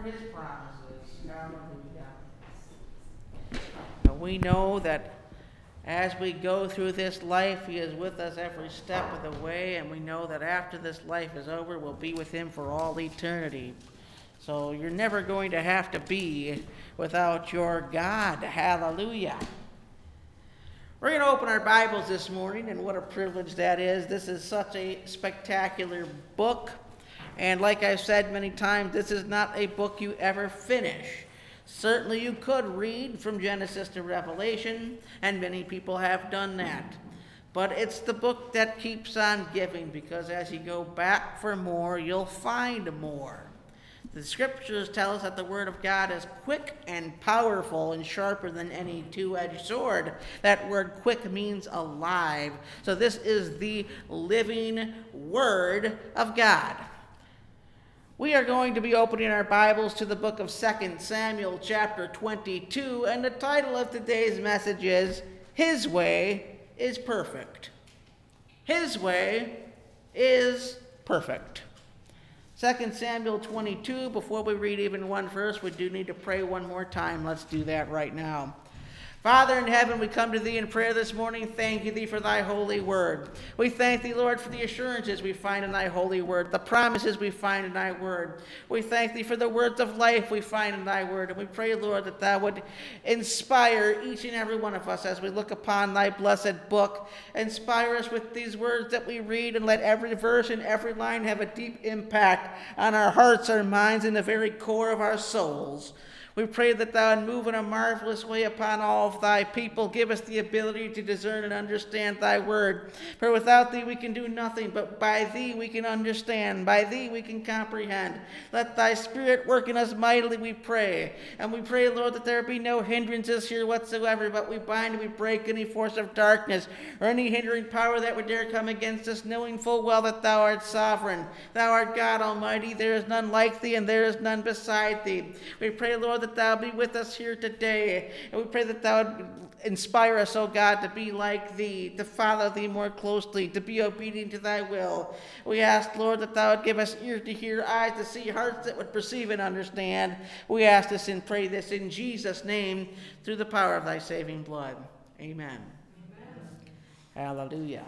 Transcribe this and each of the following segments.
his promises. Hallelujah. We know that as we go through this life, he is with us every step of the way, and we know that after this life is over, we'll be with him for all eternity. So you're never going to have to be without your God. Hallelujah. We're going to open our Bibles this morning, and what a privilege that is. This is such a spectacular book, and like I've said many times, this is not a book you ever finish. Certainly you could read from Genesis to Revelation, and many people have done that. But it's the book that keeps on giving, because as you go back for more, you'll find more. The scriptures tell us that the word of God is quick and powerful and sharper than any two-edged sword. That word quick means alive. So this is the living word of God. We are going to be opening our Bibles to the book of 2 Samuel chapter 22, and the title of today's message is, His Way is Perfect. His way is perfect. 2 Samuel 22, before we read even one verse, we do need to pray one more time. Let's do that right now. Father in heaven, we come to thee in prayer this morning. Thank you thee for thy holy word. We thank thee, Lord, for the assurances we find in thy holy word, the promises we find in thy word. We thank thee for the words of life we find in thy word. And we pray, Lord, that thou would inspire each and every one of us as we look upon thy blessed book. Inspire us with these words that we read, and let every verse and every line have a deep impact on our hearts, our minds, and the very core of our souls. We pray that thou would move in a marvelous way upon all of thy people. Give us the ability to discern and understand thy word. For without thee we can do nothing, but by thee we can understand. By thee we can comprehend. Let thy spirit work in us mightily, we pray. And we pray, Lord, that there be no hindrances here whatsoever, but we bind and we break any force of darkness or any hindering power that would dare come against us, knowing full well that thou art sovereign. Thou art God Almighty. There is none like thee, and there is none beside thee. We pray, Lord, that thou be with us here today. And we pray that thou would inspire us, O God, to be like thee, to follow thee more closely, to be obedient to thy will. We ask, Lord, that thou would give us ears to hear, eyes to see, hearts that would perceive and understand. We ask this and pray this in Jesus' name, through the power of thy saving blood. Amen. Hallelujah.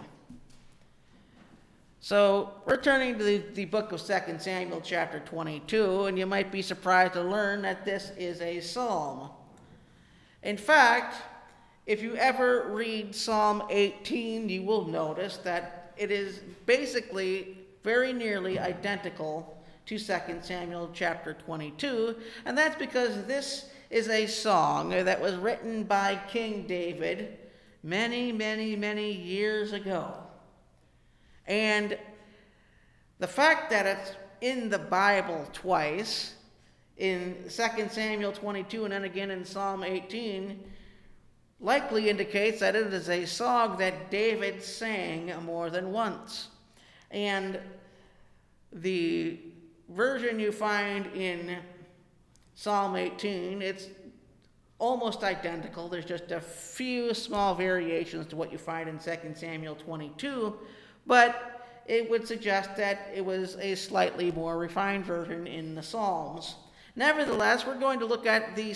So we're turning to the book of 2 Samuel chapter 22, and you might be surprised to learn that this is a psalm. In fact, if you ever read Psalm 18, you will notice that it is basically very nearly identical to 2 Samuel chapter 22, and that's because this is a song that was written by King David many, many, many years ago. And the fact that it's in the Bible twice, in 2 Samuel 22 and then again in Psalm 18, likely indicates that it is a song that David sang more than once. And the version you find in Psalm 18, it's almost identical. There's just a few small variations to what you find in 2 Samuel 22, but it would suggest that it was a slightly more refined version in the Psalms. Nevertheless, we're going to look at the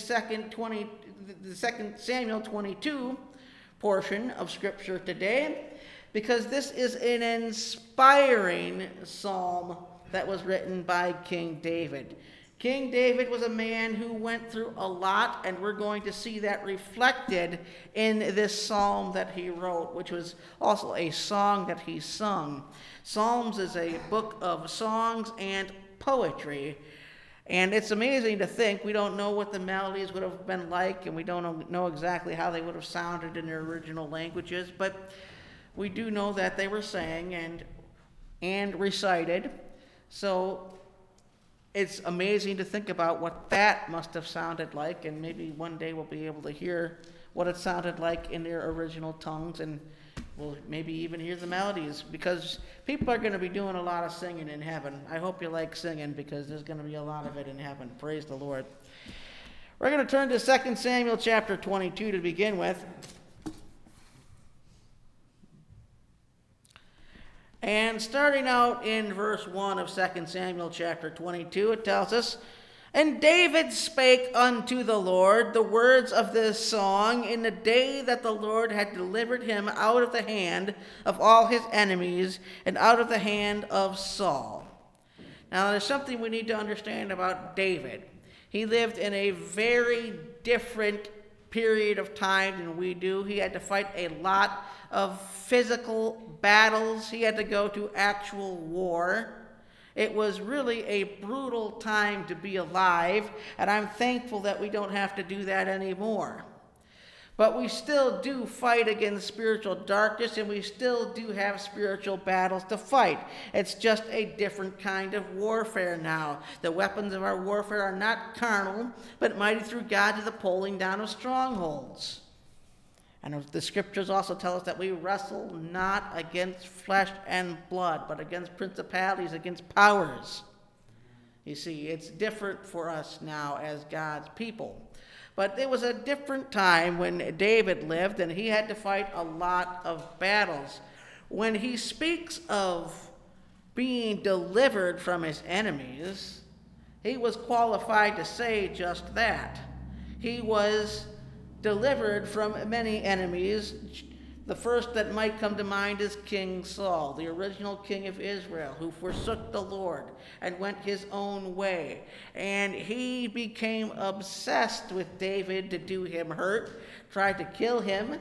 2 Samuel 22 portion of Scripture today, because this is an inspiring psalm that was written by King David. King David was a man who went through a lot, and we're going to see that reflected in this psalm that he wrote, which was also a song that he sung. Psalms is a book of songs and poetry, and it's amazing to think we don't know what the melodies would have been like, and we don't know exactly how they would have sounded in their original languages, but we do know that they were sang and recited. So it's amazing to think about what that must have sounded like, and maybe one day we'll be able to hear what it sounded like in their original tongues, and we'll maybe even hear the melodies, because people are going to be doing a lot of singing in heaven. I hope you like singing, because there's going to be a lot of it in heaven. Praise the Lord. We're going to turn to 2 Samuel chapter 22 to begin with. And starting out in verse 1 of 2 Samuel chapter 22, it tells us, And David spake unto the Lord the words of this song in the day that the Lord had delivered him out of the hand of all his enemies and out of the hand of Saul. Now, there's something we need to understand about David. He lived in a very different period of time than we do. He had to fight a lot of physical battles. He had to go to actual war. It was really a brutal time to be alive, and I'm thankful that we don't have to do that anymore. But we still do fight against spiritual darkness, and we still do have spiritual battles to fight. It's just a different kind of warfare now. The weapons of our warfare are not carnal, but mighty through God to the pulling down of strongholds. And the scriptures also tell us that we wrestle not against flesh and blood, but against principalities, against powers. You see, it's different for us now as God's people. But it was a different time when David lived, and he had to fight a lot of battles. When he speaks of being delivered from his enemies, he was qualified to say just that. He was delivered from many enemies. The first that might come to mind is King Saul, the original king of Israel, who forsook the Lord and went his own way. And he became obsessed with David to do him hurt, tried to kill him,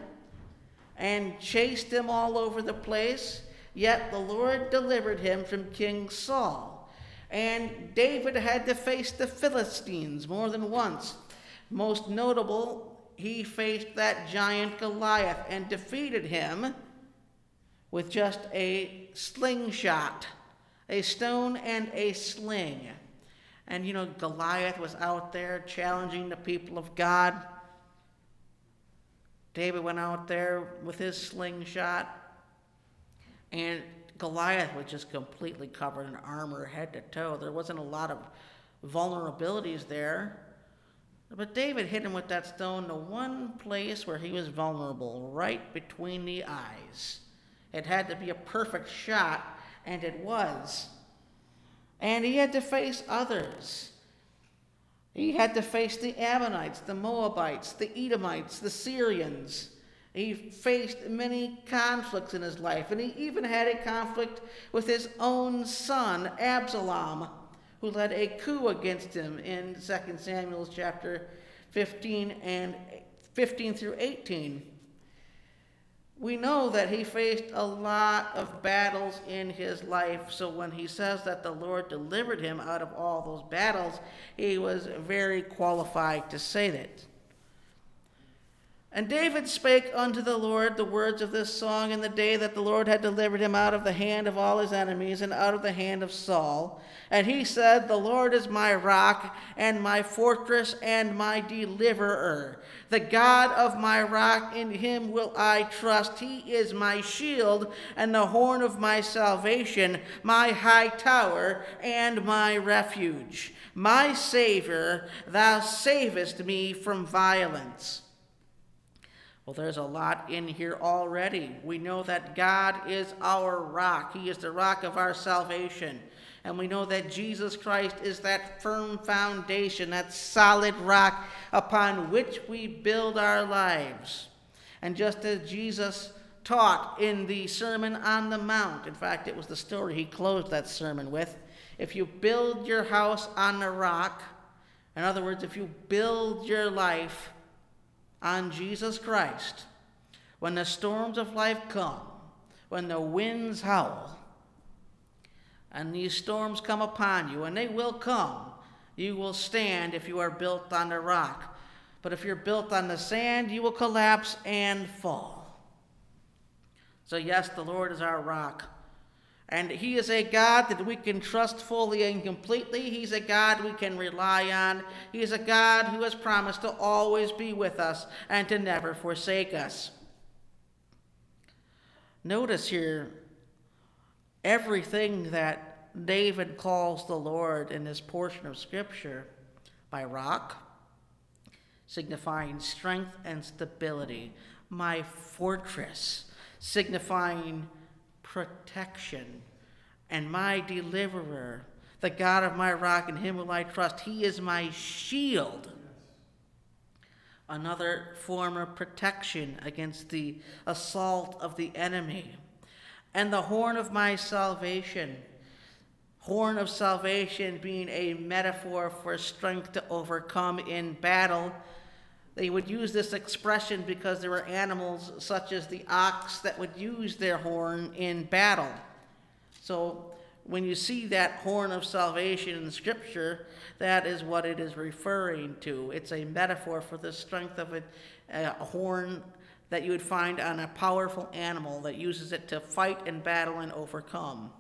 and chased him all over the place. Yet the Lord delivered him from King Saul. And David had to face the Philistines more than once. Most notable, he faced that giant Goliath and defeated him with just a slingshot, a stone and a sling. And you know, Goliath was out there challenging the people of God. David went out there with his slingshot, and Goliath was just completely covered in armor head to toe. There wasn't a lot of vulnerabilities there. But David hit him with that stone, the one place where he was vulnerable, right between the eyes. It had to be a perfect shot, and it was. And he had to face others. He had to face the Ammonites, the Moabites, the Edomites, the Syrians. He faced many conflicts in his life, and he even had a conflict with his own son, Absalom, who led a coup against him in 2 Samuel chapter 15 through 18. We know that he faced a lot of battles in his life, so when he says that the Lord delivered him out of all those battles, he was very qualified to say that. And David spake unto the Lord the words of this song in the day that the Lord had delivered him out of the hand of all his enemies and out of the hand of Saul. And he said, The Lord is my rock and my fortress and my deliverer. The God of my rock, in him will I trust. He is my shield and the horn of my salvation, my high tower and my refuge. My Savior, thou savest me from violence. Well, there's a lot in here already. We know that God is our rock. He is the rock of our salvation. And we know that Jesus Christ is that firm foundation, that solid rock upon which we build our lives. And just as Jesus taught in the Sermon on the Mount, in fact, it was the story he closed that sermon with, if you build your house on the rock, in other words, if you build your life on Jesus Christ, when the storms of life come, when the winds howl, and these storms come upon you, and they will come, you will stand if you are built on the rock. But if you're built on the sand, you will collapse and fall. So yes, the Lord is our rock. And he is a God that we can trust fully and completely. He's a God we can rely on. He is a God who has promised to always be with us and to never forsake us. Notice here everything that David calls the Lord in this portion of Scripture by rock, signifying strength and stability. My fortress, signifying protection, and my deliverer, The God of my rock, in him will I trust. He is my shield. Another form of protection against the assault of the enemy. And the horn of my salvation. Horn of salvation being a metaphor for strength to overcome in battle. They would use this expression because there were animals such as the ox that would use their horn in battle. So when you see that horn of salvation in Scripture, that is what it is referring to. It's a metaphor for the strength of a horn that you would find on a powerful animal that uses it to fight in battle and overcome.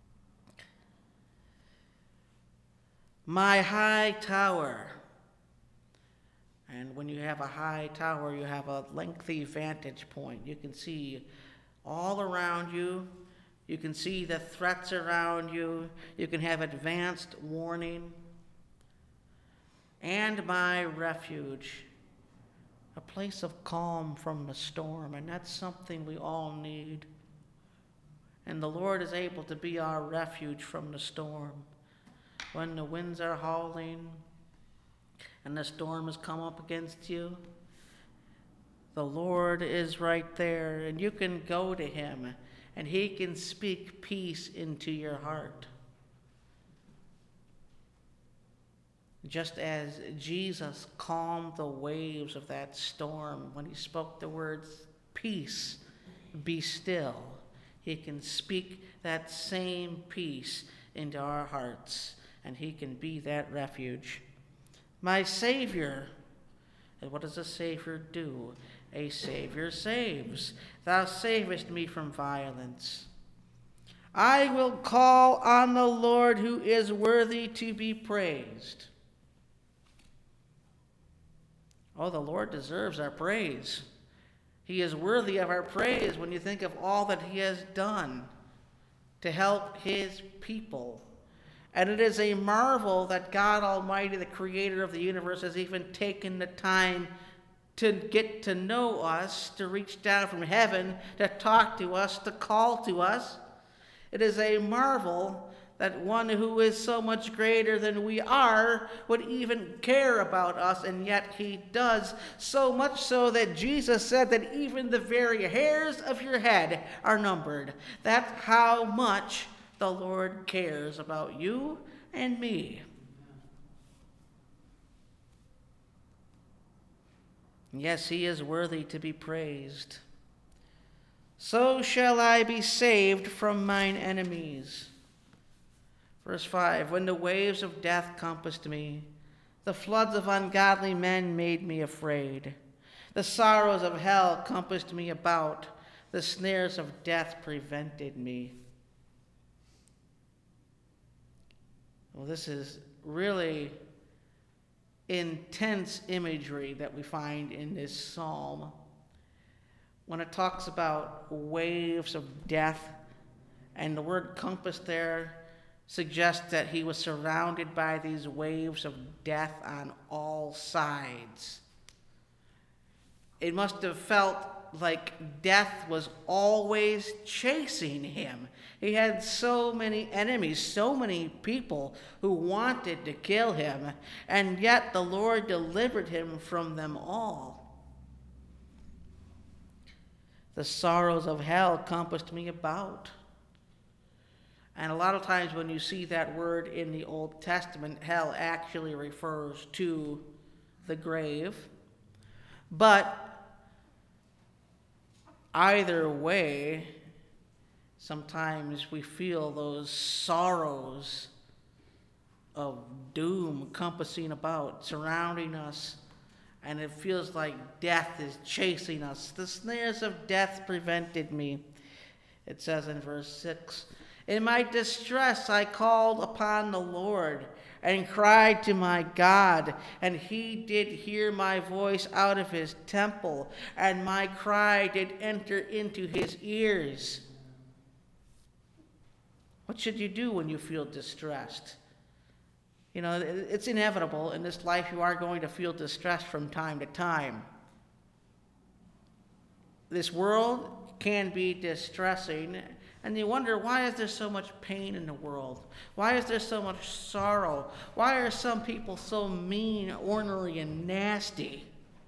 My high tower. And when you have a high tower, you have a lengthy vantage point. You can see all around you. You can see the threats around you. You can have advanced warning. And my refuge, a place of calm from the storm. And that's something we all need. And the Lord is able to be our refuge from the storm. When the winds are howling, and the storm has come up against you, the Lord is right there, and you can go to him, and he can speak peace into your heart. Just as Jesus calmed the waves of that storm when he spoke the words, "Peace, be still," he can speak that same peace into our hearts, and he can be that refuge. My Savior. And what does a Savior do? A Savior saves. Thou savest me from violence. I will call on the Lord, who is worthy to be praised. Oh, the Lord deserves our praise. He is worthy of our praise when you think of all that he has done to help his people. And it is a marvel that God Almighty, the creator of the universe, has even taken the time to get to know us, to reach down from heaven, to talk to us, to call to us. It is a marvel that one who is so much greater than we are would even care about us, and yet he does, so much so that Jesus said that even the very hairs of your head are numbered. That's how much the Lord cares about you and me. Yes, he is worthy to be praised. So shall I be saved from mine enemies. Verse 5, when the waves of death compassed me, the floods of ungodly men made me afraid. The sorrows of hell compassed me about. The snares of death prevented me. Well, this is really intense imagery that we find in this psalm. When it talks about waves of death, and the word compass there suggests that he was surrounded by these waves of death on all sides. It must have felt like death was always chasing him. He had so many enemies, so many people who wanted to kill him, and yet the Lord delivered him from them all. The sorrows of hell compassed me about. And a lot of times when you see that word in the Old Testament, hell actually refers to the grave. But either way, sometimes we feel those sorrows of doom compassing about, surrounding us, and it feels like death is chasing us. The snares of death prevented me. It says in verse 6, in my distress I called upon the Lord and cried to my God, and he did hear my voice out of his temple, and my cry did enter into his ears. What should you do when you feel distressed? You know, it's inevitable in this life. You are going to feel distressed from time to time. This world can be distressing, And you wonder, why is there so much pain in the world? Why is there so much sorrow? Why are some people so mean, ornery, and nasty?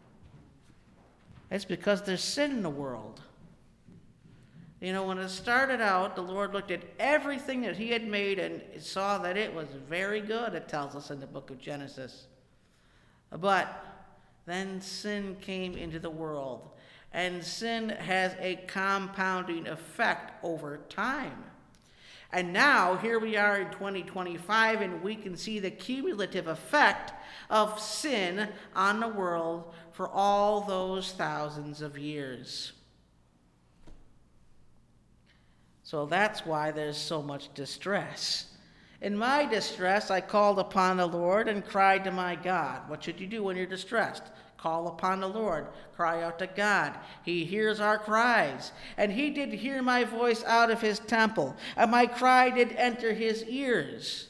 It's because there's sin in the world. You know, when it started out, the Lord looked at everything that he had made and saw that it was very good, it tells us in the book of Genesis. But then sin came into the world, and sin has a compounding effect over time. And now, here we are in 2025, and we can see the cumulative effect of sin on the world for all those thousands of years. So that's why there's so much distress. In my distress, I called upon the Lord and cried to my God. What should you do when you're distressed? Call upon the Lord. Cry out to God. He hears our cries. And he did hear my voice out of his temple, and my cry did enter his ears.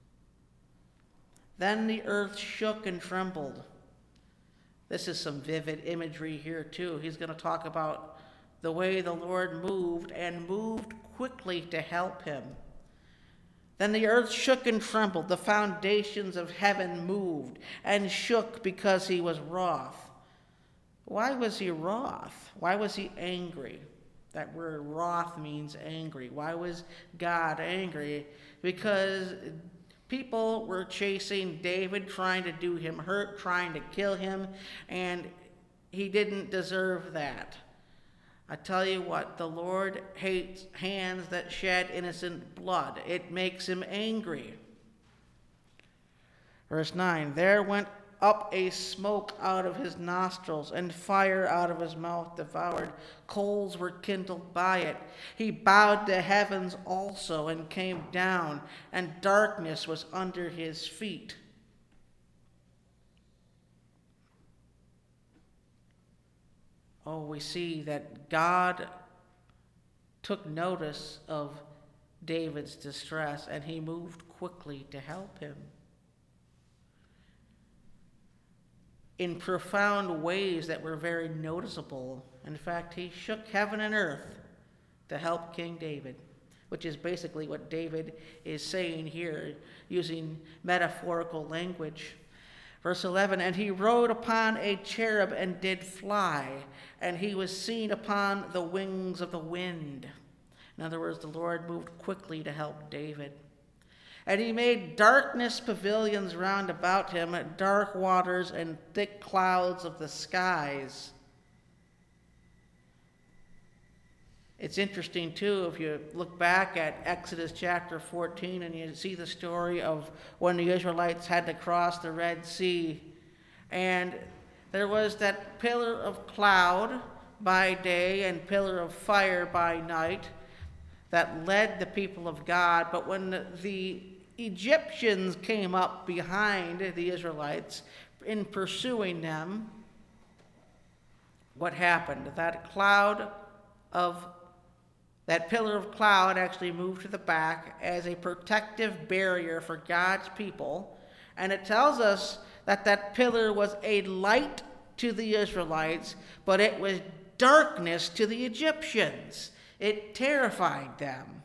Then the earth shook and trembled. This is some vivid imagery here, too. He's going to talk about the way the Lord moved, and moved quickly to help him. Then the earth shook and trembled. The foundations of heaven moved and shook because he was wroth. Why was he wroth? Why was he angry? That word wroth means angry. Why was God angry? Because people were chasing David, trying to do him hurt, trying to kill him, and he didn't deserve that. I tell you what, the Lord hates hands that shed innocent blood. It makes him angry. Verse 9, there went up a smoke out of his nostrils, and fire out of his mouth devoured. Coals were kindled by it. He bowed the heavens also and came down, and darkness was under his feet. Oh, we see that God took notice of David's distress, and he moved quickly to help him. In profound ways that were very noticeable. In fact, he shook heaven and earth to help King David, which is basically what David is saying here, using metaphorical language. Verse 11, and he rode upon a cherub and did fly, and he was seen upon the wings of the wind. In other words, the Lord moved quickly to help David. And he made darkness pavilions round about him, dark waters and thick clouds of the skies. It's interesting, too, if you look back at Exodus chapter 14 and you see the story of when the Israelites had to cross the Red Sea. And there was that pillar of cloud by day and pillar of fire by night that led the people of God. But when the Egyptians came up behind the Israelites in pursuing them, what happened? That pillar of cloud actually moved to the back as a protective barrier for God's people. And it tells us that that pillar was a light to the Israelites, but it was darkness to the Egyptians. It terrified them.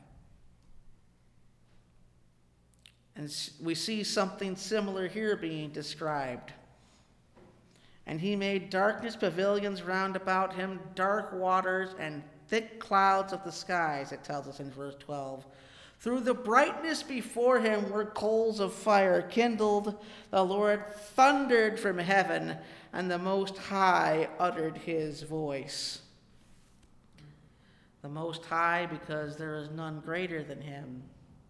And we see something similar here being described. And he made darkness pavilions round about him, dark waters and thick clouds of the skies, it tells us in verse 12. Through the brightness before him were coals of fire kindled. The Lord thundered from heaven, and the Most High uttered his voice. The Most High, because there is none greater than him.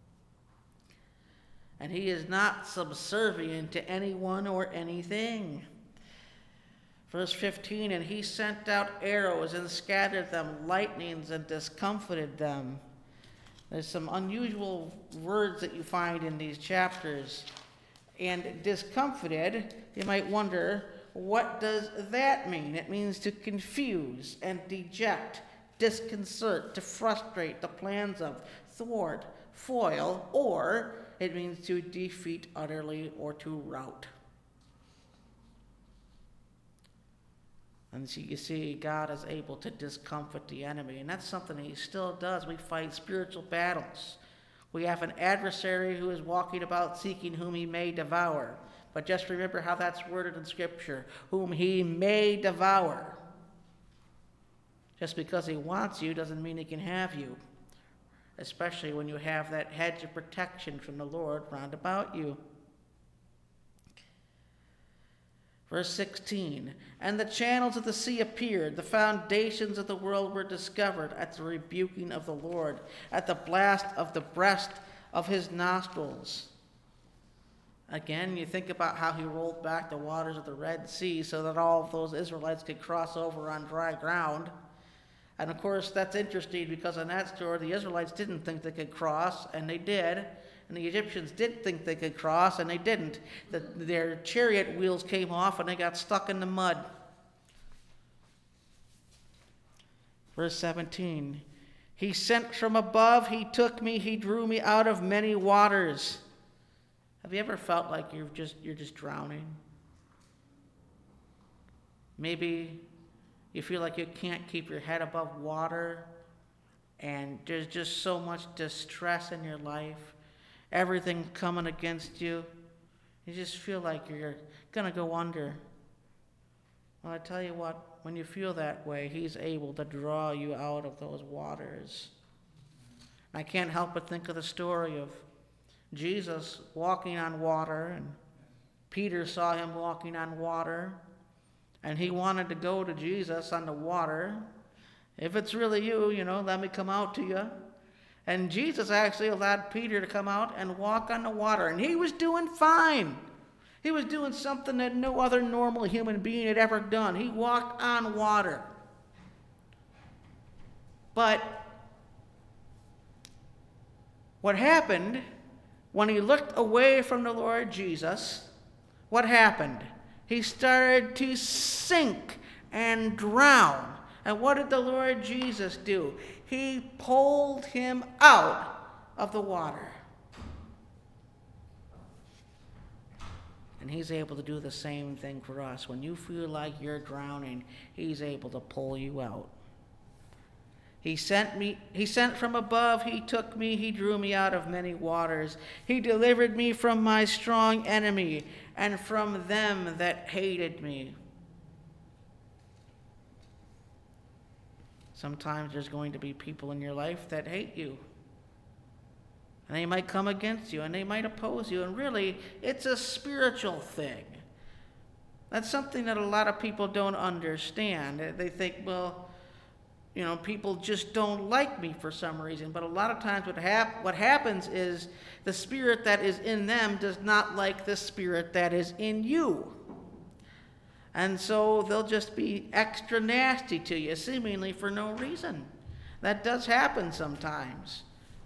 And he is not subservient to anyone or anything. Verse 15, and he sent out arrows and scattered them, lightnings and discomfited them. There's some unusual words that you find in these chapters. And discomfited, you might wonder, what does that mean? It means to confuse and deject, disconcert, to frustrate the plans of, thwart, foil, or it means to defeat utterly or to rout. And so you see, God is able to discomfort the enemy, and that's something he still does. We fight spiritual battles. We have an adversary who is walking about seeking whom he may devour. But just remember how that's worded in Scripture, whom he may devour. Just because he wants you doesn't mean he can have you, especially when you have that hedge of protection from the Lord round about you. Verse 16, and the channels of the sea appeared, the foundations of the world were discovered at the rebuking of the Lord, at the blast of the breath of his nostrils. Again, you think about how he rolled back the waters of the Red Sea so that all of those Israelites could cross over on dry ground. And of course, that's interesting because in that story, the Israelites didn't think they could cross, and they did. And the Egyptians did think they could cross, and they didn't. Their chariot wheels came off, and they got stuck in the mud. Verse 17, he sent from above, he took me, he drew me out of many waters. Have you ever felt like you're just drowning? Maybe you feel like you can't keep your head above water, and there's just so much distress in your life. Everything coming against you. You just feel like you're going to go under. Well, I tell you what, when you feel that way, he's able to draw you out of those waters. I can't help but think of the story of Jesus walking on water, and Peter saw him walking on water, and he wanted to go to Jesus on the water. If it's really you, let me come out to you. And Jesus actually allowed Peter to come out and walk on the water. And he was doing fine. He was doing something that no other normal human being had ever done. He walked on water. But what happened when he looked away from the Lord Jesus, what happened? He started to sink and drown. And what did the Lord Jesus do? He pulled him out of the water. And he's able to do the same thing for us. When you feel like you're drowning, he's able to pull you out. He sent from above, he took me, he drew me out of many waters. He delivered me from my strong enemy and from them that hated me. Sometimes there's going to be people in your life that hate you. And they might come against you, and they might oppose you. And really, it's a spiritual thing. That's something that a lot of people don't understand. They think, well, people just don't like me for some reason. But a lot of times what happens is the spirit that is in them does not like the spirit that is in you. And so they'll just be extra nasty to you, seemingly for no reason. That does happen sometimes.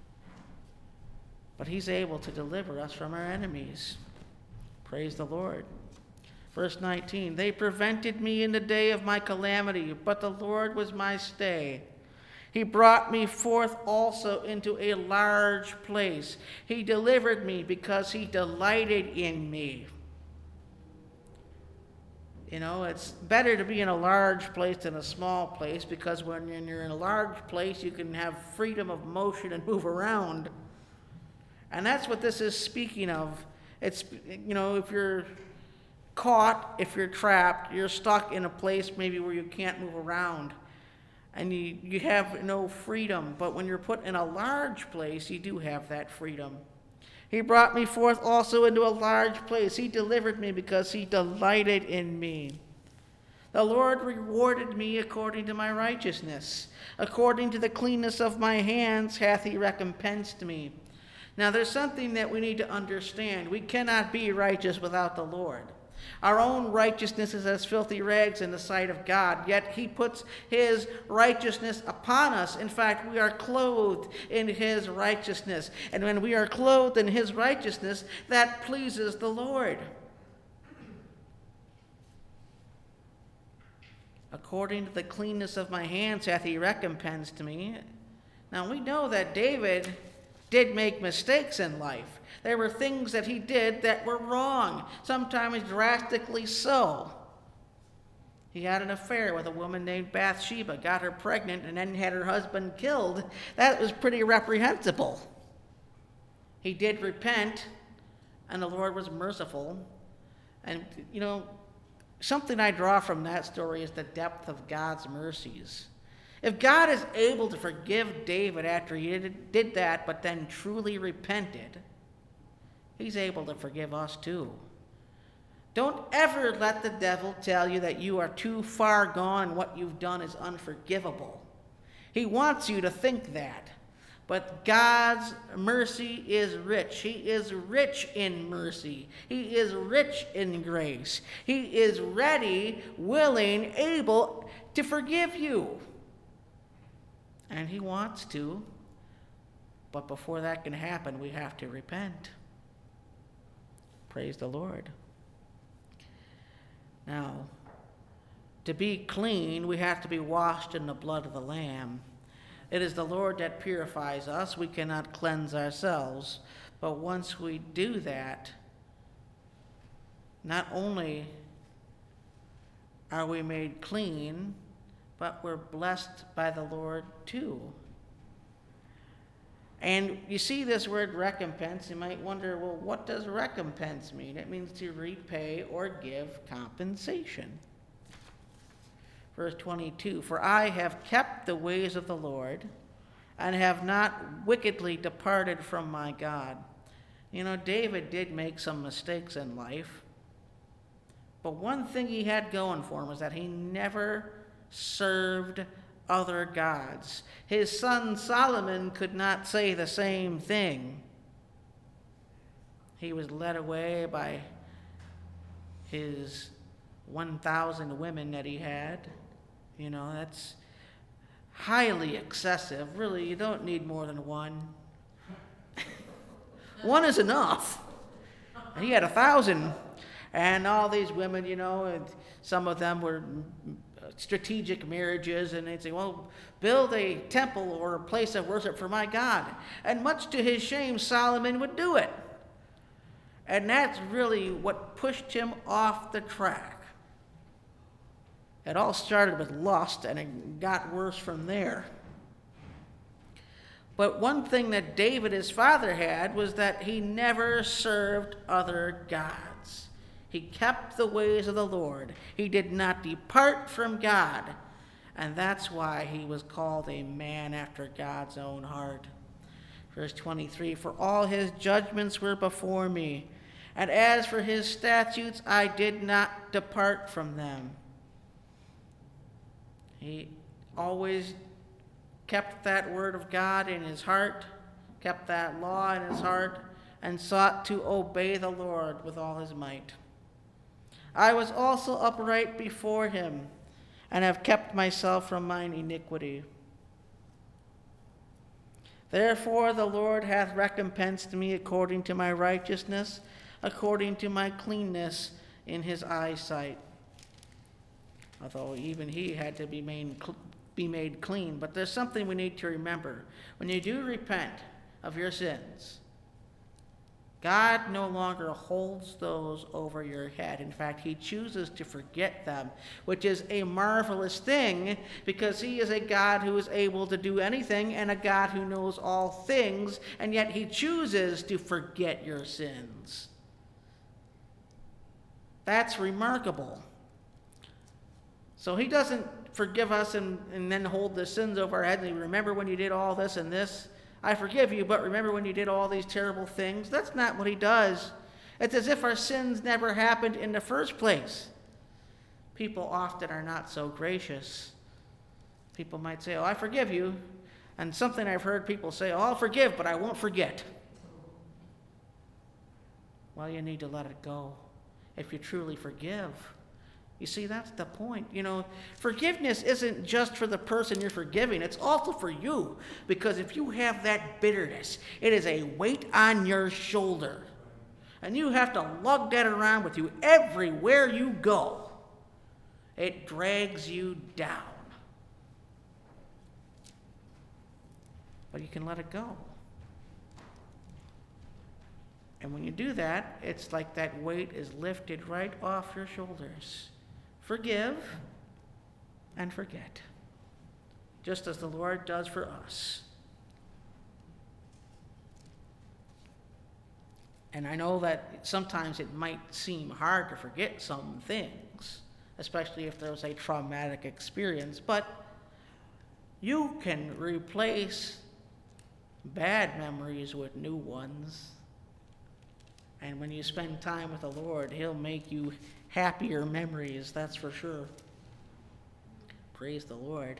But he's able to deliver us from our enemies. Praise the Lord. Verse 19, they prevented me in the day of my calamity, but the Lord was my stay. He brought me forth also into a large place. He delivered me because he delighted in me. It's better to be in a large place than a small place, because when you're in a large place, you can have freedom of motion and move around. And that's what this is speaking of. It's, if you're caught, if you're trapped, you're stuck in a place maybe where you can't move around. And you have no freedom. But when you're put in a large place, you do have that freedom. He brought me forth also into a large place. He delivered me because he delighted in me. The Lord rewarded me according to my righteousness. According to the cleanness of my hands hath he recompensed me. Now there's something that we need to understand. We cannot be righteous without the Lord. Our own righteousness is as filthy rags in the sight of God, yet he puts his righteousness upon us. In fact, we are clothed in his righteousness. And when we are clothed in his righteousness, that pleases the Lord. According to the cleanness of my hands hath he recompensed me. Now we know that David did make mistakes in life. There were things that he did that were wrong, sometimes drastically so. He had an affair with a woman named Bathsheba, got her pregnant, and then had her husband killed. That was pretty reprehensible. He did repent, and the Lord was merciful. And, something I draw from that story is the depth of God's mercies. If God is able to forgive David after he did that, but then truly repented, he's able to forgive us too. Don't ever let the devil tell you that you are too far gone and what you've done is unforgivable. He wants you to think that. But God's mercy is rich. He is rich in mercy. He is rich in grace. He is ready, willing, able to forgive you. And he wants to. But before that can happen, we have to repent. Praise the Lord. Now, to be clean, we have to be washed in the blood of the Lamb. It is the Lord that purifies us. We cannot cleanse ourselves. But once we do that, not only are we made clean, but we're blessed by the Lord too. And you see this word recompense, you might wonder, well, what does recompense mean? It means to repay or give compensation. Verse 22, for I have kept the ways of the Lord and have not wickedly departed from my God. David did make some mistakes in life, but one thing he had going for him was that he never served other gods. His son Solomon could not say the same thing. He was led away by his 1,000 women that he had. That's highly excessive. Really, you don't need more than one. One is enough. And he had 1,000. And all these women, and some of them were strategic marriages, and they'd say, well, build a temple or a place of worship for my God. And much to his shame, Solomon would do it. And that's really what pushed him off the track. It all started with lust, and it got worse from there. But one thing that David, his father, had was that he never served other gods. He kept the ways of the Lord. He did not depart from God. And that's why he was called a man after God's own heart. Verse 23, for all his judgments were before me, and as for his statutes, I did not depart from them. He always kept that word of God in his heart, kept that law in his heart, and sought to obey the Lord with all his might. I was also upright before him, and have kept myself from mine iniquity. Therefore the Lord hath recompensed me according to my righteousness, according to my cleanness in his eyesight. Although even he had to be made clean. But there's something we need to remember. When you do repent of your sins, God no longer holds those over your head. In fact, he chooses to forget them, which is a marvelous thing, because he is a God who is able to do anything and a God who knows all things, and yet he chooses to forget your sins. That's remarkable. So he doesn't forgive us and then hold the sins over our head and remember when you did all this and this. I forgive you, but remember when you did all these terrible things? That's not what he does. It's as if our sins never happened in the first place. People often are not so gracious. People might say, oh, I forgive you. And something I've heard people say, oh, I'll forgive, but I won't forget. Well, you need to let it go if you truly forgive. You see, that's the point. Forgiveness isn't just for the person you're forgiving. It's also for you. Because if you have that bitterness, it is a weight on your shoulder. And you have to lug that around with you everywhere you go. It drags you down. But you can let it go. And when you do that, it's like that weight is lifted right off your shoulders. Forgive, and forget, just as the Lord does for us. And I know that sometimes it might seem hard to forget some things, especially if there's a traumatic experience, but you can replace bad memories with new ones. And when you spend time with the Lord, He'll make you happier memories, that's for sure. Praise the Lord.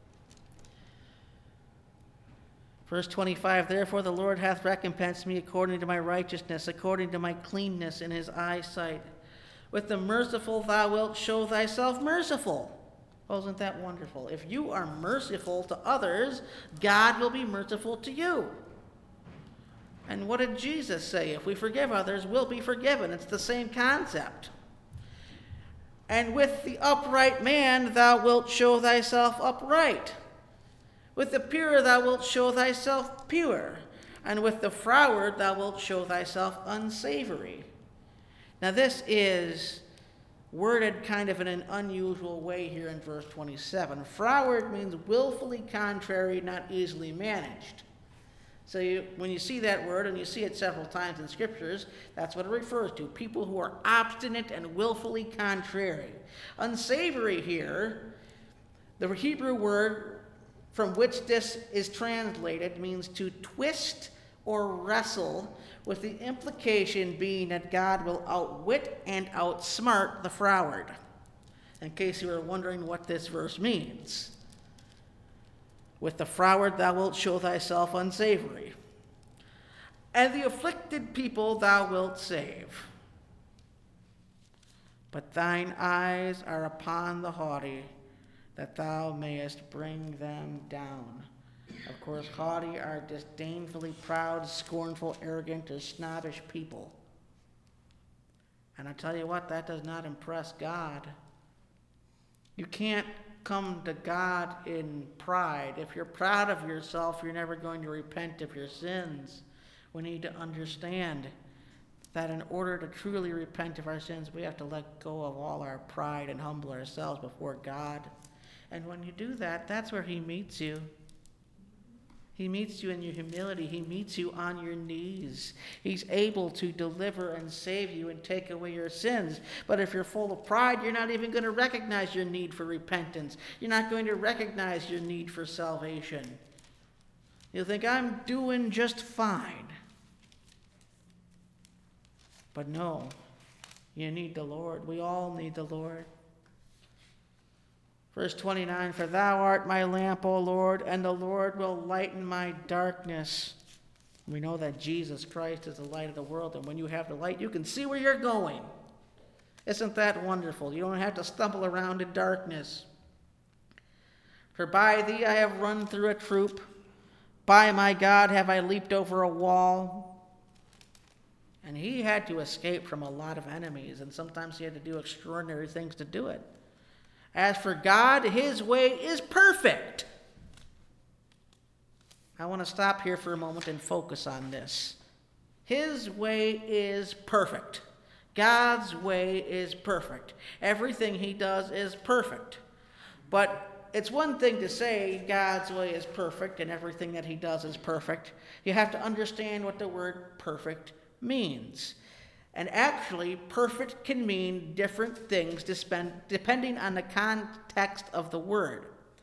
Verse 25, therefore the Lord hath recompensed me according to my righteousness, according to my cleanness in his eyesight. With the merciful thou wilt show thyself merciful. Well, isn't that wonderful? If you are merciful to others, God will be merciful to you. And what did Jesus say? If we forgive others, we'll be forgiven. It's the same concept. And with the upright man thou wilt show thyself upright. With the pure thou wilt show thyself pure, and with the froward thou wilt show thyself unsavory. Now this is worded kind of in an unusual way here in verse 27. Froward means willfully contrary, not easily managed. So when you see that word, and you see it several times in scriptures, that's what it refers to. People who are obstinate and willfully contrary. Unsavory here, the Hebrew word from which this is translated means to twist or wrestle, with the implication being that God will outwit and outsmart the froward. In case you were wondering what this verse means. With the froward thou wilt show thyself unsavory, and the afflicted people thou wilt save. But thine eyes are upon the haughty, that thou mayest bring them down. Of course, haughty are disdainfully proud, scornful, arrogant, or snobbish people. And I tell you what, that does not impress God. You can't come to God in pride. If you're proud of yourself, you're never going to repent of your sins. We need to understand that in order to truly repent of our sins, we have to let go of all our pride and humble ourselves before God. And when you do that, that's where He meets you. He meets you in your humility. He meets you on your knees. He's able to deliver and save you and take away your sins. But if you're full of pride, you're not even going to recognize your need for repentance. You're not going to recognize your need for salvation. You'll think, I'm doing just fine. But no, you need the Lord. We all need the Lord. Verse 29, for thou art my lamp, O Lord, and the Lord will lighten my darkness. We know that Jesus Christ is the light of the world, and when you have the light, you can see where you're going. Isn't that wonderful? You don't have to stumble around in darkness. For by thee I have run through a troop. By my God have I leaped over a wall. And he had to escape from a lot of enemies, and sometimes he had to do extraordinary things to do it. As for God, his way is perfect. I want to stop here for a moment and focus on this. His way is perfect. God's way is perfect. Everything he does is perfect. But it's one thing to say God's way is perfect and everything that he does is perfect. You have to understand what the word perfect means. And actually, perfect can mean different things depending on the context of the word.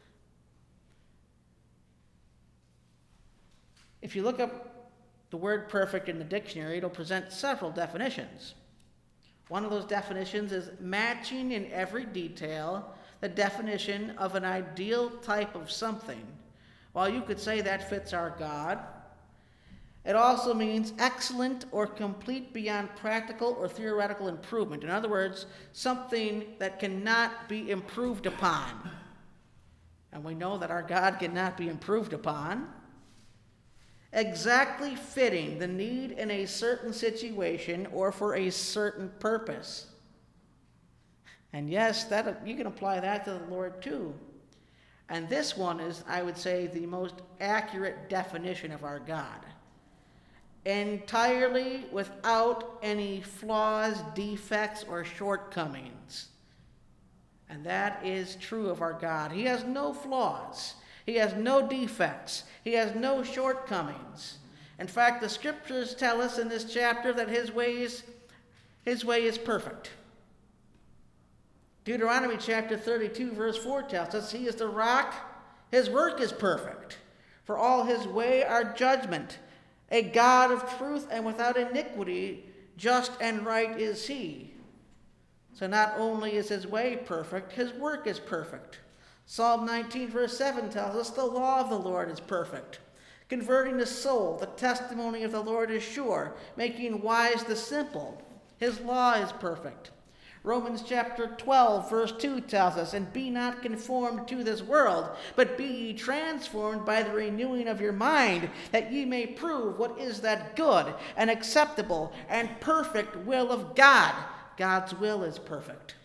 If you look up the word perfect in the dictionary, it'll present several definitions. One of those definitions is matching in every detail the definition of an ideal type of something. While you could say that fits our God, it also means excellent or complete beyond practical or theoretical improvement. In other words, something that cannot be improved upon. And we know that our God cannot be improved upon. Exactly fitting the need in a certain situation or for a certain purpose. And yes, that you can apply that to the Lord too. And this one is, I would say, the most accurate definition of our God. Entirely without any flaws, defects, or shortcomings. And that is true of our God. He has no flaws. He has no defects. He has no shortcomings. In fact, the scriptures tell us in this chapter that his way is perfect. Deuteronomy chapter 32 verse 4 tells us he is the rock. His work is perfect. For all his way are judgment. A God of truth and without iniquity, just and right is he. So not only is his way perfect, his work is perfect. Psalm 19 verse 7 tells us the law of the Lord is perfect, converting the soul. The testimony of the Lord is sure, making wise the simple. His law is perfect. Romans chapter 12 verse 2 tells us, and be not conformed to this world, but be ye transformed by the renewing of your mind, that ye may prove what is that good and acceptable and perfect will of God. God's will is perfect.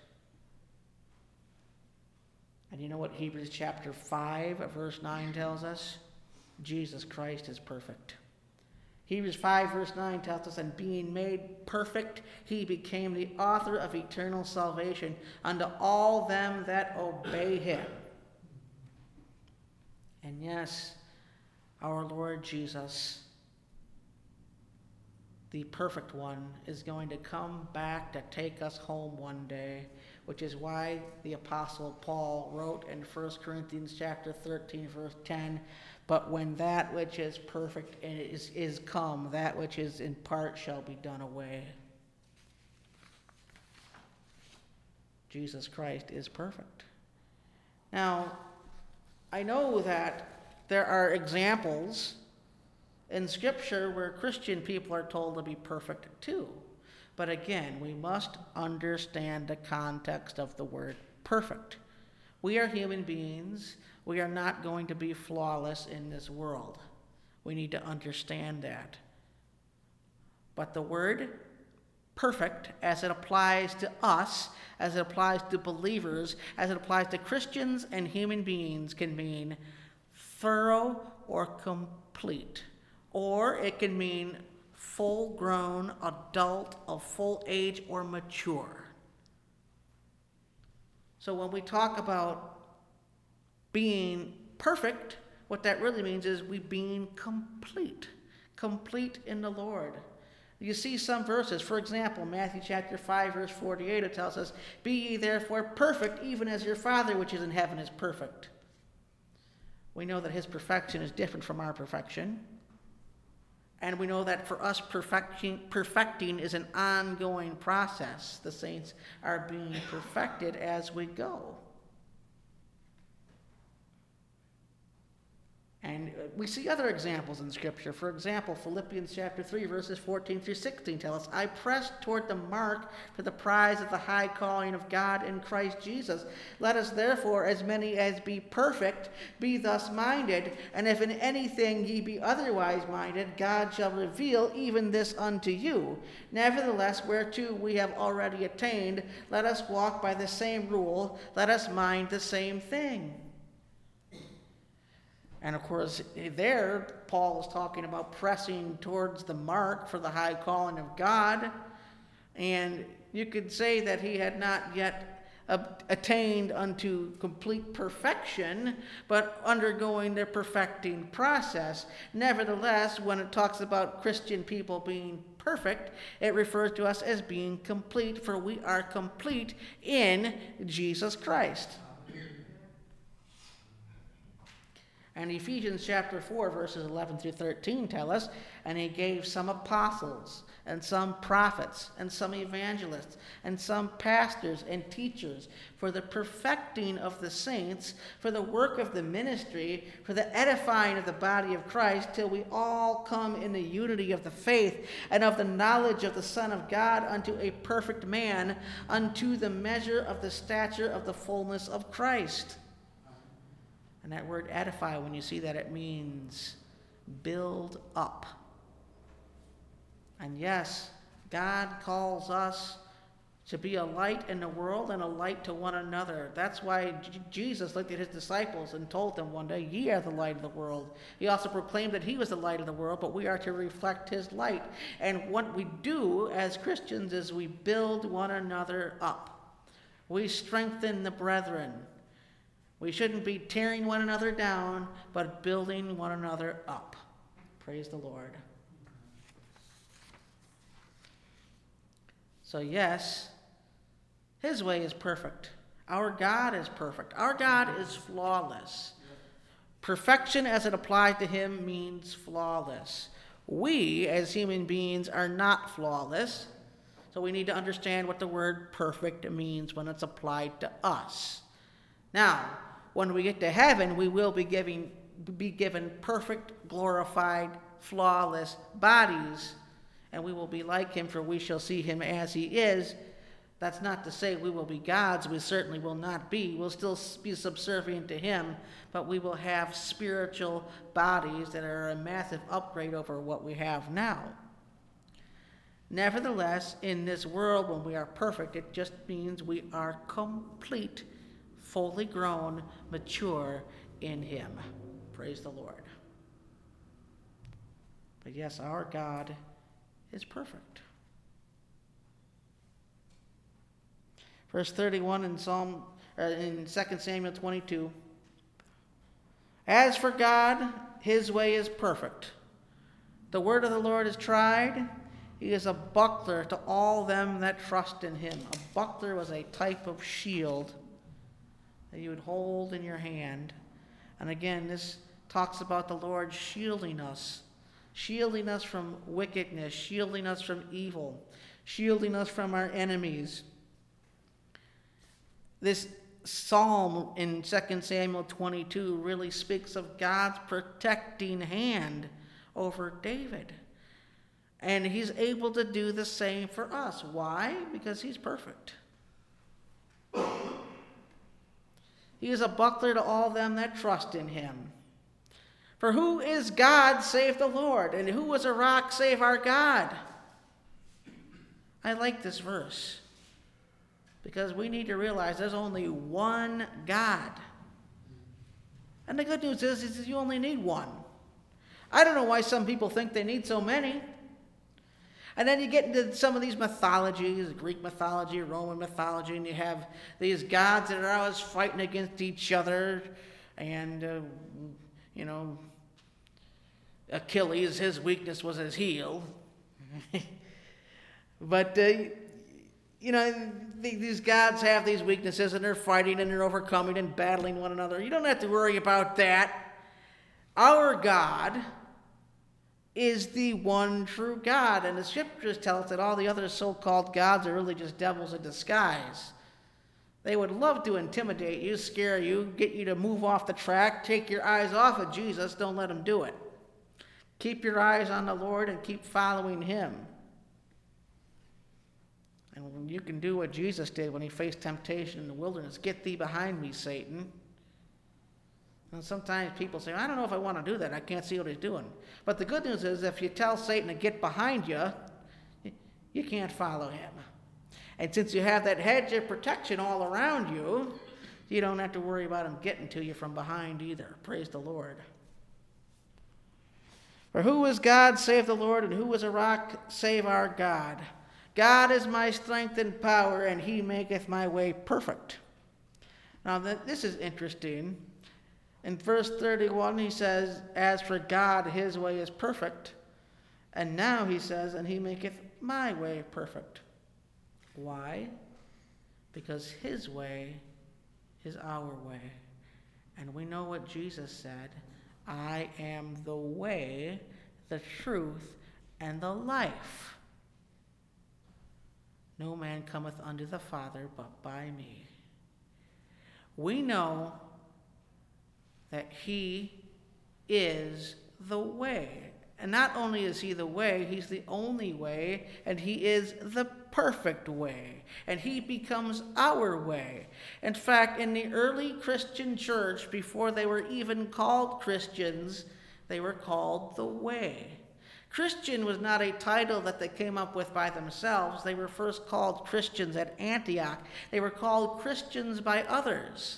And you know what Hebrews chapter 5 verse 9 tells us? Jesus Christ is perfect. Hebrews 5 verse 9 tells us, and being made perfect, he became the author of eternal salvation unto all them that obey him. And yes, our Lord Jesus, the perfect one, is going to come back to take us home one day, which is why the Apostle Paul wrote in 1 Corinthians chapter 13 verse 10, but when that which is perfect is come, that which is in part shall be done away. Jesus Christ is perfect. Now, I know that there are examples in Scripture where Christian people are told to be perfect too. But again, we must understand the context of the word perfect. We are human beings. We are not going to be flawless in this world. We need to understand that. But the word perfect, as it applies to us, as it applies to believers, as it applies to Christians and human beings, can mean thorough or complete. Or it can mean full-grown, adult, of full age, or mature. So when we talk about being perfect, what that really means is we being complete in the Lord. You see some verses, for example, Matthew chapter 5, verse 48, it tells us, be ye therefore perfect, even as your Father which is in heaven is perfect. We know that his perfection is different from our perfection. And we know that for us, perfecting is an ongoing process. The saints are being perfected as we go. And we see other examples in Scripture. For example, Philippians chapter 3, verses 14 through 16 tell us, I press toward the mark for the prize of the high calling of God in Christ Jesus. Let us therefore, as many as be perfect, be thus minded. And if in anything ye be otherwise minded, God shall reveal even this unto you. Nevertheless, whereto we have already attained, let us walk by the same rule, let us mind the same thing. And of course, there, Paul is talking about pressing towards the mark for the high calling of God. And you could say that he had not yet attained unto complete perfection, but undergoing the perfecting process. Nevertheless, when it talks about Christian people being perfect, it refers to us as being complete, for we are complete in Jesus Christ. And Ephesians chapter 4, verses 11 through 13 tell us, and he gave some apostles, and some prophets, and some evangelists, and some pastors and teachers, for the perfecting of the saints, for the work of the ministry, for the edifying of the body of Christ, till we all come in the unity of the faith, and of the knowledge of the Son of God, unto a perfect man, unto the measure of the stature of the fullness of Christ. And that word edify, when you see that, it means build up. And yes, God calls us to be a light in the world and a light to one another. That's why Jesus looked at his disciples and told them one day, ye are the light of the world. He also proclaimed that he was the light of the world, but we are to reflect his light. And what we do as Christians is we build one another up. We strengthen the brethren. We shouldn't be tearing one another down, but building one another up. Praise the Lord. So yes, his way is perfect. Our God is perfect. Our God is flawless. Perfection as it applies to him means flawless. We, as human beings, are not flawless. So we need to understand what the word perfect means when it's applied to us. Now, when we get to heaven, we will be given perfect, glorified, flawless bodies, and we will be like him, for we shall see him as he is. That's not to say we will be gods. We certainly will not be. We'll still be subservient to him, but we will have spiritual bodies that are a massive upgrade over what we have now. Nevertheless, in this world, when we are perfect, it just means we are complete, fully grown, mature in him. Praise the Lord. But yes, our God is perfect. Verse 31 in 2 Samuel 22. As for God, his way is perfect. The word of the Lord is tried. He is a buckler to all them that trust in him. A buckler was a type of shield that you would hold in your hand. And again, this talks about the Lord shielding us from wickedness, shielding us from evil, shielding us from our enemies. This psalm in 2 Samuel 22 really speaks of God's protecting hand over David. And he's able to do the same for us. Why? Because he's perfect. He is a buckler to all them that trust in him. For who is God save the Lord? And who is a rock save our God? I like this verse, because we need to realize there's only one God. And the good news is you only need one. I don't know why some people think they need so many. And then you get into some of these mythologies, Greek mythology, Roman mythology, and you have these gods that are always fighting against each other. And, Achilles, his weakness was his heel. But, these gods have these weaknesses, and they're fighting, and they're overcoming and battling one another. You don't have to worry about that. Our God is the one true God, and the scriptures tell us that all the other so-called gods are really just devils in disguise. They would love to intimidate you, scare you, get you to move off the track, take your eyes off of Jesus. Don't let them do it. Keep your eyes on the Lord and keep following him. And you can do what Jesus did when he faced temptation in the wilderness. Get thee behind me, Satan. And sometimes people say, I don't know if I want to do that. I can't see what he's doing. But the good news is if you tell Satan to get behind you, you can't follow him. And since you have that hedge of protection all around you, you don't have to worry about him getting to you from behind either. Praise the Lord. For who is God save the Lord, and who is a rock save our God? God is my strength and power, and he maketh my way perfect. Now this is interesting. In verse 31, he says, as for God, his way is perfect. And now he says, and he maketh my way perfect. Why? Because his way is our way. And we know what Jesus said, I am the way, the truth, and the life. No man cometh unto the Father but by me. We know that he is the way. And not only is he the way, he's the only way, and he is the perfect way. And he becomes our way. In fact, in the early Christian church, before they were even called Christians, they were called the way. Christian was not a title that they came up with by themselves. They were first called Christians at Antioch. They were called Christians by others.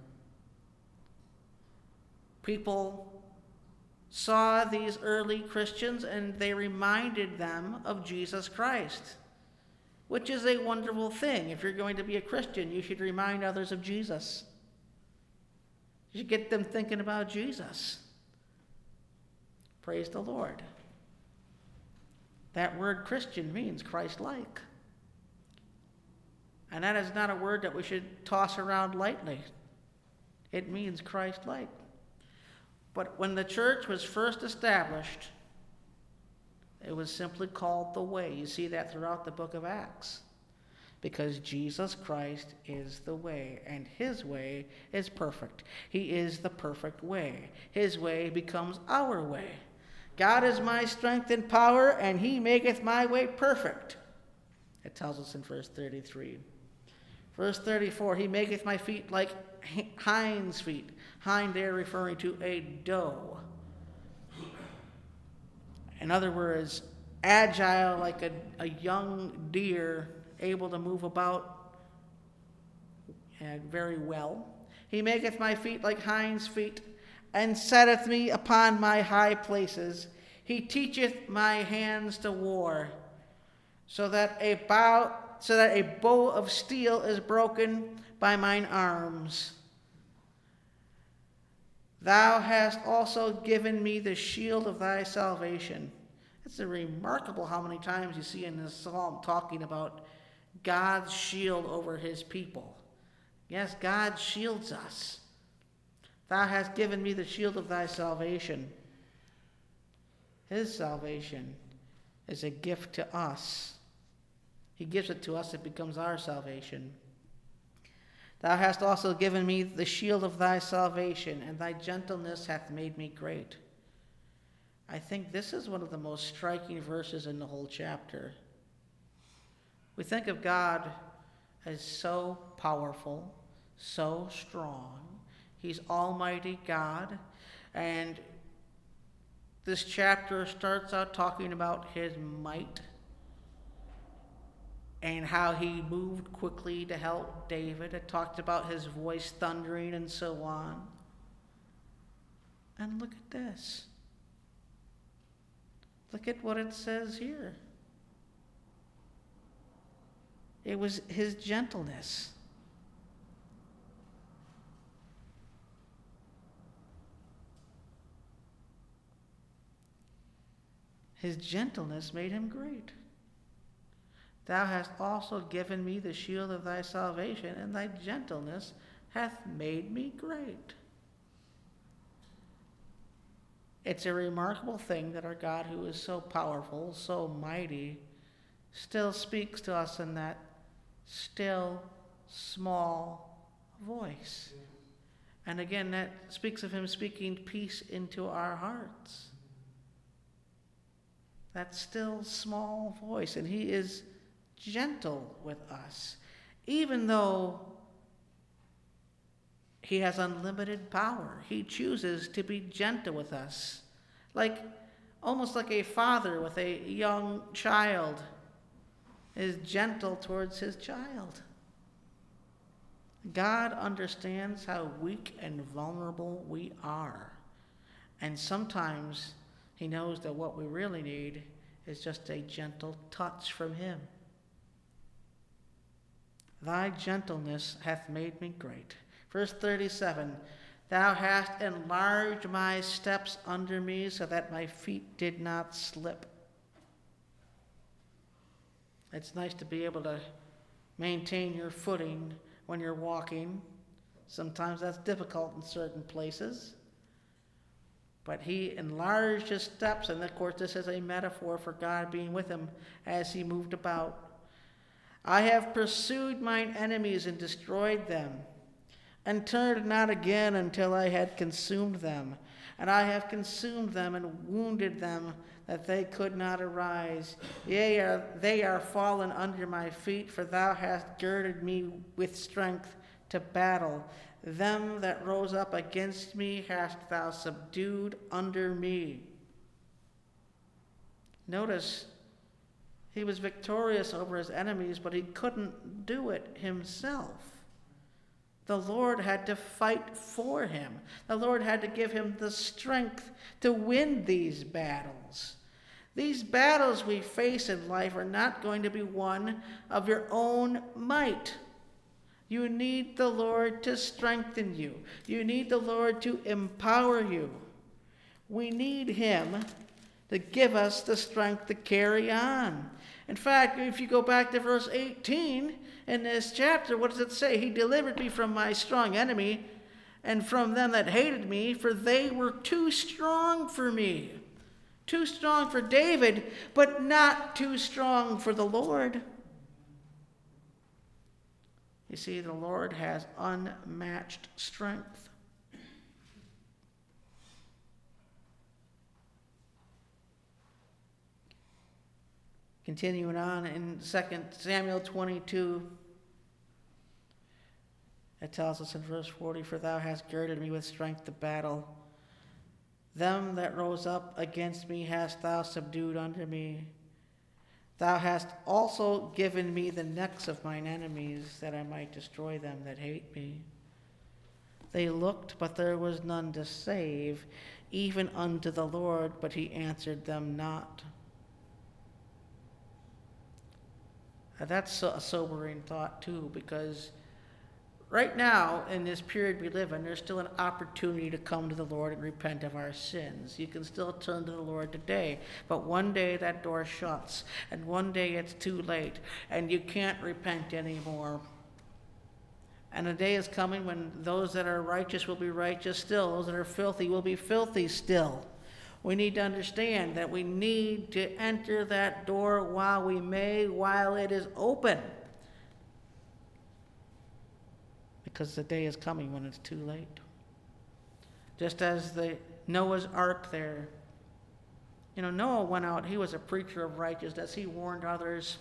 People saw these early Christians and they reminded them of Jesus Christ. which is a wonderful thing. If you're going to be a Christian, you should remind others of Jesus. You should get them thinking about Jesus. Praise the Lord. That word Christian means Christ-like. And that is not a word that we should toss around lightly. It means Christ-like. But when the church was first established, it was simply called the Way. You see that throughout the book of Acts. Because Jesus Christ is the way, and his way is perfect. He is the perfect way. His way becomes our way. God is my strength and power, and he maketh my way perfect. It tells us in verse 33. Verse 34, he maketh my feet like hinds' feet. Hind there referring to a doe. In other words, agile like a young deer, able to move about very well. He maketh my feet like hinds' feet, and setteth me upon my high places. He teacheth my hands to war, so that a bow of steel is broken by mine arms. Thou hast also given me the shield of thy salvation. It's remarkable how many times you see in this psalm talking about God's shield over his people. Yes, God shields us. Thou hast given me the shield of thy salvation. His salvation is a gift to us. He gives it to us, it becomes our salvation. Thou hast also given me the shield of thy salvation, and thy gentleness hath made me great. I think this is one of the most striking verses in the whole chapter. We think of God as so powerful, so strong. He's Almighty God. And this chapter starts out talking about his might and how he moved quickly to help David. It talked about his voice thundering and so on. And look at this. Look at what it says here. It was his gentleness. His gentleness made him great. Thou hast also given me the shield of thy salvation, and thy gentleness hath made me great. It's a remarkable thing that our God, who is so powerful, so mighty, still speaks to us in that still, small voice. And again, that speaks of him speaking peace into our hearts. That still, small voice. And he is gentle with us, even though he has unlimited power. He chooses to be gentle with us, almost like a father with a young child is gentle towards his child. God understands how weak and vulnerable we are, and sometimes he knows that what we really need is just a gentle touch from him. Thy gentleness hath made me great. Verse 37, thou hast enlarged my steps under me, so that my feet did not slip. It's nice to be able to maintain your footing when you're walking. Sometimes that's difficult in certain places. But he enlarged his steps, and of course this is a metaphor for God being with him as he moved about. I have pursued mine enemies and destroyed them, and turned not again until I had consumed them. And I have consumed them and wounded them, that they could not arise. Yea, they are fallen under my feet, for thou hast girded me with strength to battle. Them that rose up against me hast thou subdued under me. Notice, he was victorious over his enemies, but he couldn't do it himself. The Lord had to fight for him. The Lord had to give him the strength to win these battles. These battles we face in life are not going to be won of your own might. You need the Lord to strengthen you. You need the Lord to empower you. We need Him to give us the strength to carry on. In fact, if you go back to verse 18 in this chapter, what does it say? He delivered me from my strong enemy and from them that hated me, for they were too strong for me. Too strong for David, but not too strong for the Lord. You see, the Lord has unmatched strength. Continuing on in 2 Samuel 22, it tells us in verse 40, for thou hast girded me with strength to battle. Them that rose up against me hast thou subdued under me. Thou hast also given me the necks of mine enemies, that I might destroy them that hate me. They looked, but there was none to save, even unto the Lord, but he answered them not. That's a sobering thought, too, because right now, in this period we live in, there's still an opportunity to come to the Lord and repent of our sins. You can still turn to the Lord today, but one day that door shuts, and one day it's too late, and you can't repent anymore. And a day is coming when those that are righteous will be righteous still, those that are filthy will be filthy still. We need to understand that we need to enter that door while we may, while it is open. Because the day is coming when it's too late. Just as the Noah's Ark there. Noah went out, he was a preacher of righteousness, he warned others.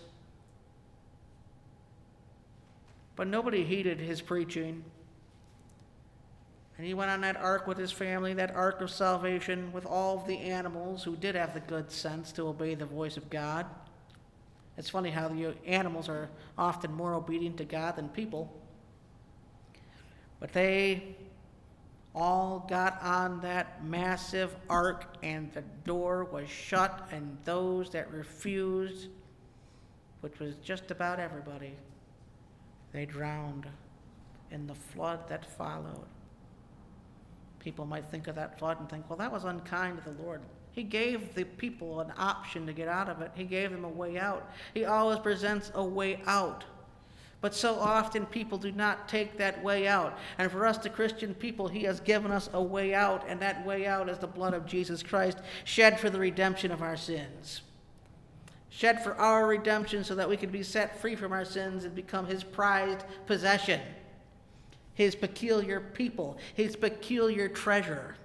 But nobody heeded his preaching. And he went on that ark with his family, that ark of salvation, with all of the animals who did have the good sense to obey the voice of God. It's funny how the animals are often more obedient to God than people. But they all got on that massive ark, and the door was shut, and those that refused, which was just about everybody, they drowned in the flood that followed. People might think of that flood and think, well, that was unkind of the Lord. He gave the people an option to get out of it. He gave them a way out. He always presents a way out. But so often people do not take that way out. And for us, the Christian people, He has given us a way out, and that way out is the blood of Jesus Christ, shed for the redemption of our sins. Shed for our redemption so that we can be set free from our sins and become His prized possession. His peculiar people, His peculiar treasure.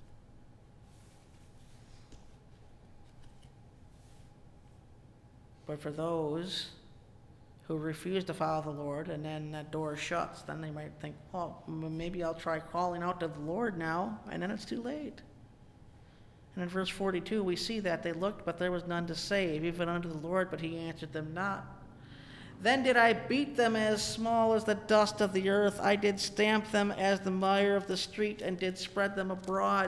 But for those who refuse to follow the Lord and then that door shuts, then they might think, well, maybe I'll try calling out to the Lord now, and then it's too late. And in verse 42, we see that they looked, but there was none to save, even unto the Lord, but He answered them not. Then did I beat them as small as the dust of the earth. I did stamp them as the mire of the street, and did spread them abroad.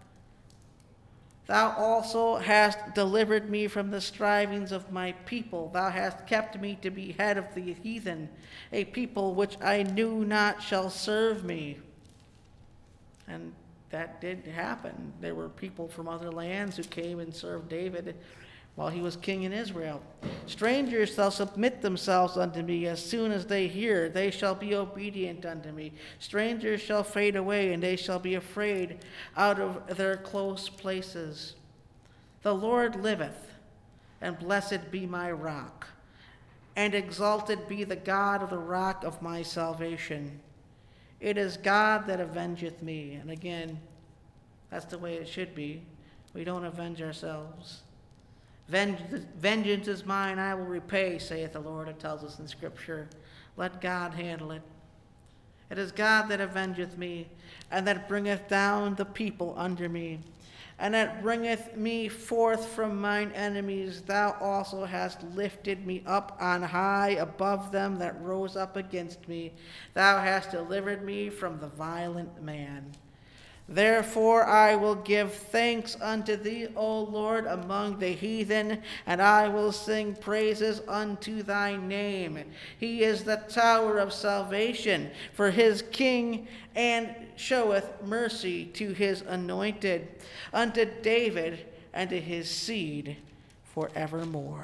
Thou also hast delivered me from the strivings of my people. Thou hast kept me to be head of the heathen. A people which I knew not shall serve me. And that did happen. There were people from other lands who came and served David while he was king in Israel. Strangers shall submit themselves unto me. As soon as they hear, they shall be obedient unto me. Strangers shall fade away, and they shall be afraid out of their close places. The Lord liveth, and blessed be my rock, and exalted be the God of the rock of my salvation. It is God that avengeth me. And again, that's the way it should be. We don't avenge ourselves. Vengeance is mine, I will repay, saith the Lord, it tells us in Scripture. Let God handle it. It is God that avengeth me, and that bringeth down the people under me, and that bringeth me forth from mine enemies. Thou also hast lifted me up on high above them that rose up against me. Thou hast delivered me from the violent man. Therefore I will give thanks unto thee, O Lord, among the heathen, and I will sing praises unto thy name. He is the tower of salvation for his king, and showeth mercy to his anointed, unto David and to his seed forevermore.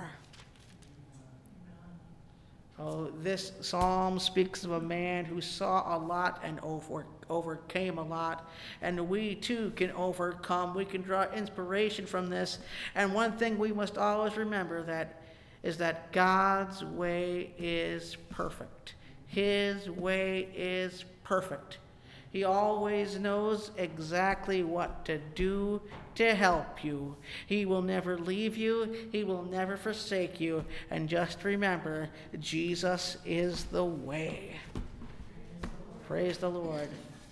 Oh, this psalm speaks of a man who saw a lot and overcame a lot. And we too can overcome. We can draw inspiration from this. And one thing we must always remember is that God's way is perfect. His way is perfect. He always knows exactly what to do to help you. He will never leave you. He will never forsake you. And just remember, Jesus is the way. Praise the Lord.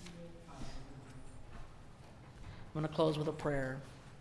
I'm going to close with a prayer.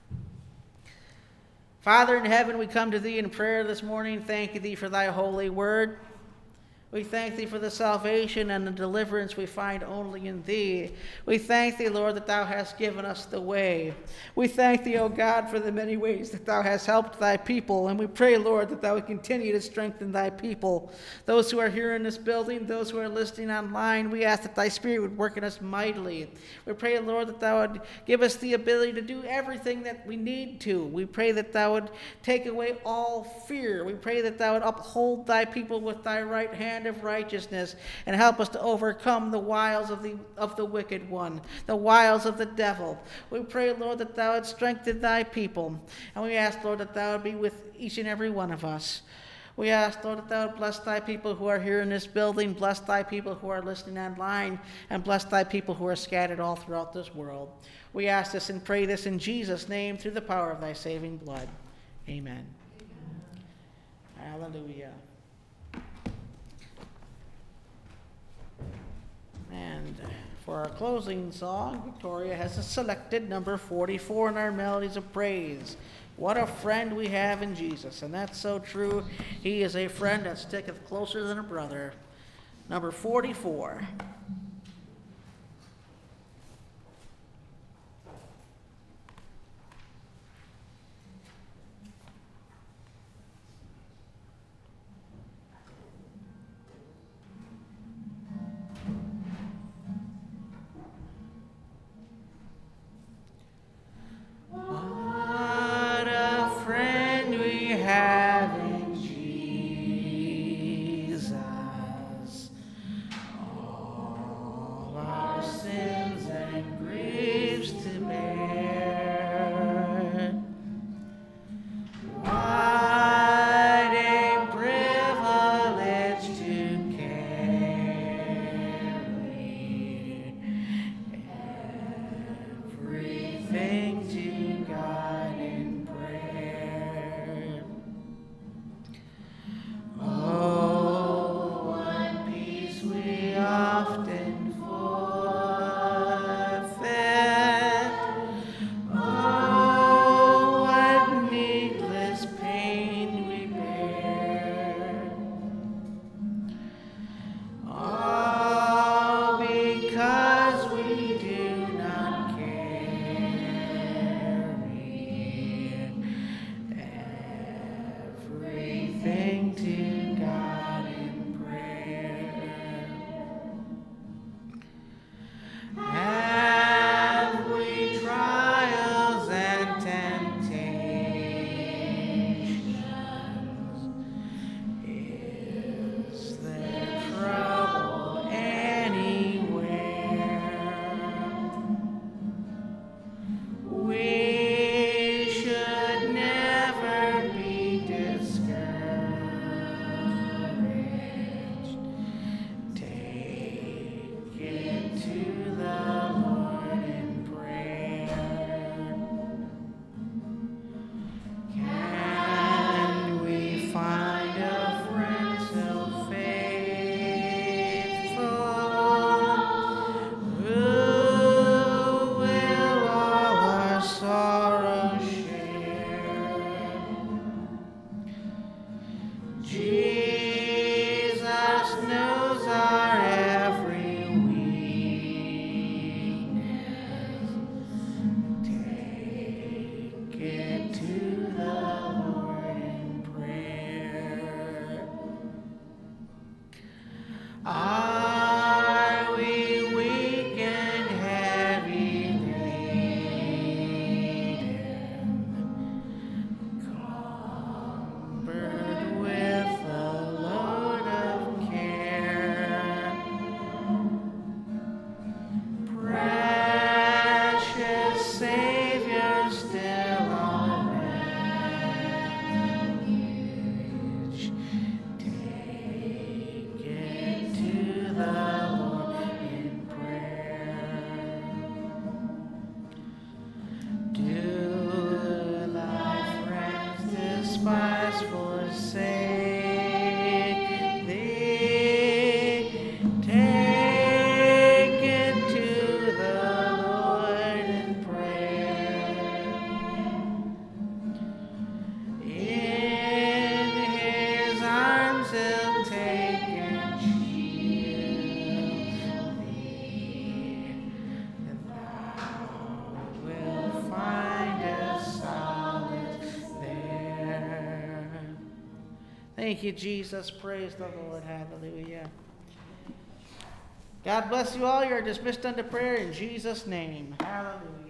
Father in heaven, we come to thee in prayer this morning. Thank thee for thy holy word. We thank thee for the salvation and the deliverance we find only in thee. We thank thee, Lord, that thou hast given us the way. We thank thee, O God, for the many ways that thou hast helped thy people. And we pray, Lord, that thou would continue to strengthen thy people. Those who are here in this building, those who are listening online, we ask that thy Spirit would work in us mightily. We pray, Lord, that thou would give us the ability to do everything that we need to. We pray that thou would take away all fear. We pray that thou would uphold thy people with thy right hand of righteousness, and help us to overcome the wiles of the wicked one, the wiles of the devil. We pray, Lord, that thou would strengthen thy people, and we ask, Lord, that thou would be with each and every one of us. We ask, Lord, that thou would bless thy people who are here in this building, bless thy people who are listening online, and bless thy people who are scattered all throughout this world. We ask this and pray this in Jesus' name through the power of thy saving blood. Amen. Hallelujah. And for our closing song, Victoria has selected number 44 in our Melodies of Praise. What a friend we have in Jesus. And that's so true. He is a friend that sticketh closer than a brother. Number 44. forsake thee. Take it to the Lord in prayer. In his arms he'll take and shield thee, and thou wilt find a solace there. Thank you, Jesus. Praise the Lord. Hallelujah. God bless you all. You're dismissed unto prayer in Jesus' name. Hallelujah.